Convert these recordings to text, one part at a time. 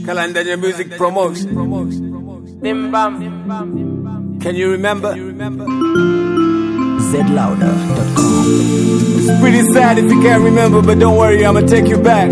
Kalandanya Music Promotion. Bim bam. Can you remember? zlouder.com. It's pretty sad if you can't remember, but don't worry, I'ma take you back.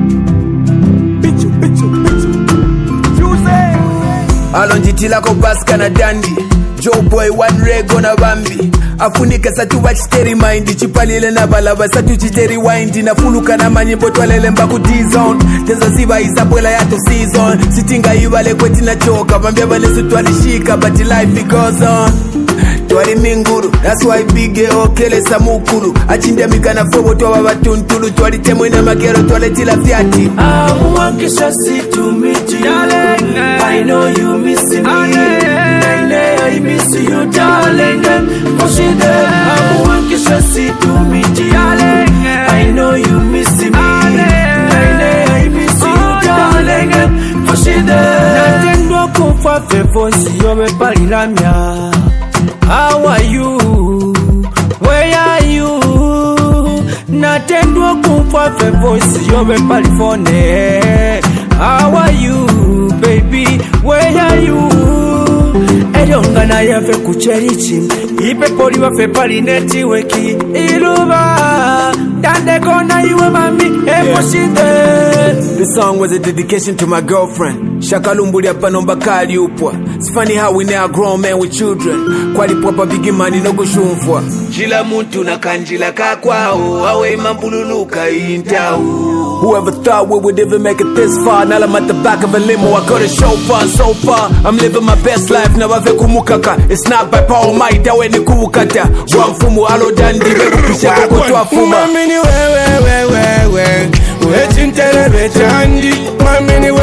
Alonjitila ko baska na dandi Joe boy one rego na bambi afunika satu bachiteri mind chipalile na balaba satu chiteri wind na fuluka na manyimbo twalele mbaku D-zone teza ziba isabwela yato season sitinga ibale kweti na choka bambia bale sutwalishika but life it goes on twali minguru that's why bige okele samukuru achindia mikana fobo twa batuntulu twali temwe na magero twale tila fiati Wakisha si to meet you, I know you miss me. I miss you, darling. Push it there. Wakisha si to meet you, I know you miss me. I miss you, darling. Push it there. Natendo kufa fevosi yobe palilamya. How are you? Where are you? Natendo kufa fevosi yobe palifone. How are you, baby? Where are you? Edongana yafe kucherichi ipe poli wafe pali netiweki iluba dande kona iwe mami eposhide. This song was a dedication to my girlfriend Shakalumbuli hapa nomba kali upwa. It's funny how we now grown men with children kwali papa bigi mani no kushumfwa jila muntu na kanjila kakwao awe mambululuka intao. Whoever thought we would ever make it this far? Now I'm at the back of a limo, I got a chauffeur so far. I'm living my best life, now I've kumukaka. It's not by power might, that way ni kuwukata. Wamfumu alo dandi, webu pishaka kutua fuma. Mamini we Wechintele chandi. Mamini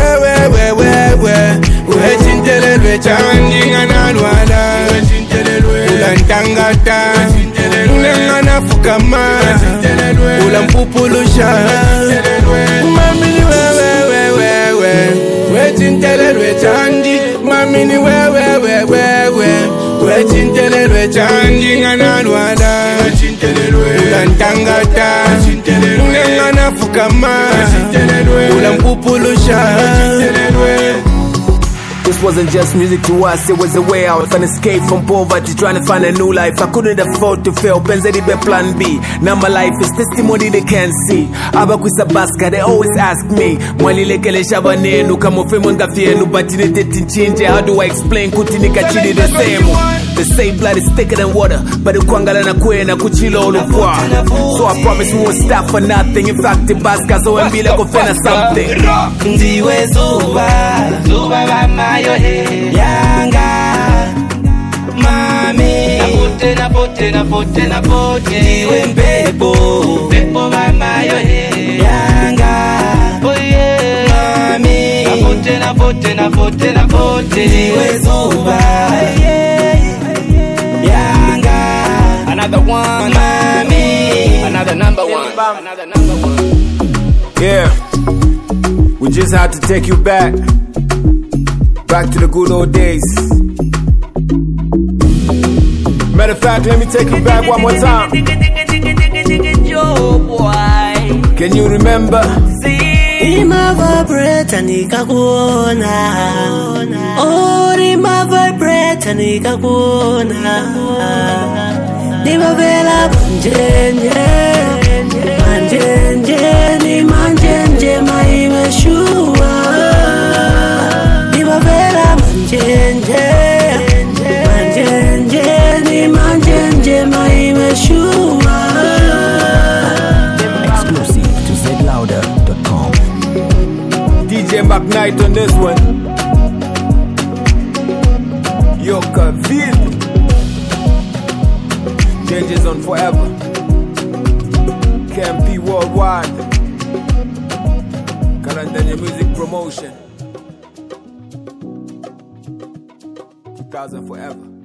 we Wechintele chandi. Nganalwala Ulantangata Ulangana fukama Ulampupulusha Mamini we Wechintele chandi. Mamini we Wechintele chandi. Nganalwala Ulantangata Ulangana fukama Ulampupulusha. This wasn't just music to us, it was a way out. An escape from poverty, trying to find a new life. I couldn't afford to fail, Benzedi be plan B. Now my life is testimony they can't see. Abakwisa baska, they always ask me Mwalilekele shabanenu, kamofemo ngafienu Batinete tinchinje, how do I explain Kutinika chidi the same. They say blood is thicker than water, but ukwangala na kwena kuchilo olufwa. So I promise we won't stop for nothing. In fact, the baska so mbile kufena something. Ndiwe zuba bamayo he yanga mami napote ndiwe mpepo bamayo he yanga mami napote ndiwe zuba yanga. Another one, mami. Another number one. Yeah, we just had to take you back to the good old days. Matter of fact, let me take you back one more time. Can you remember? Rima vibrate nikakuona. Oh, rima vibrate nikakuona. Rima vela manjenje ni manjenje maimeshua. Rima vela manjenje ni manjenje maimeshua. Exclusive to zlouder.com. DJ McKnight on this one. Yoka Ville. Changes on forever. KMP worldwide. Kalandanya Music Promotion. 2000 forever.